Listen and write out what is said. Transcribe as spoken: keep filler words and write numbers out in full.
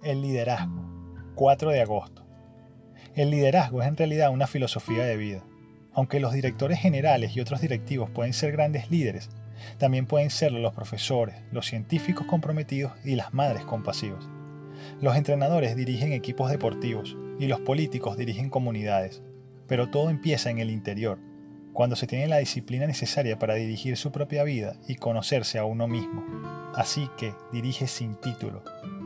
El liderazgo, cuatro de agosto. El liderazgo es en realidad una filosofía de vida. Aunque los directores generales y otros directivos pueden ser grandes líderes, también pueden serlo los profesores, los científicos comprometidos y las madres compasivas. Los entrenadores dirigen equipos deportivos y los políticos dirigen comunidades, pero todo empieza en el interior, cuando se tiene la disciplina necesaria para dirigir su propia vida y conocerse a uno mismo. Así que dirige sin título,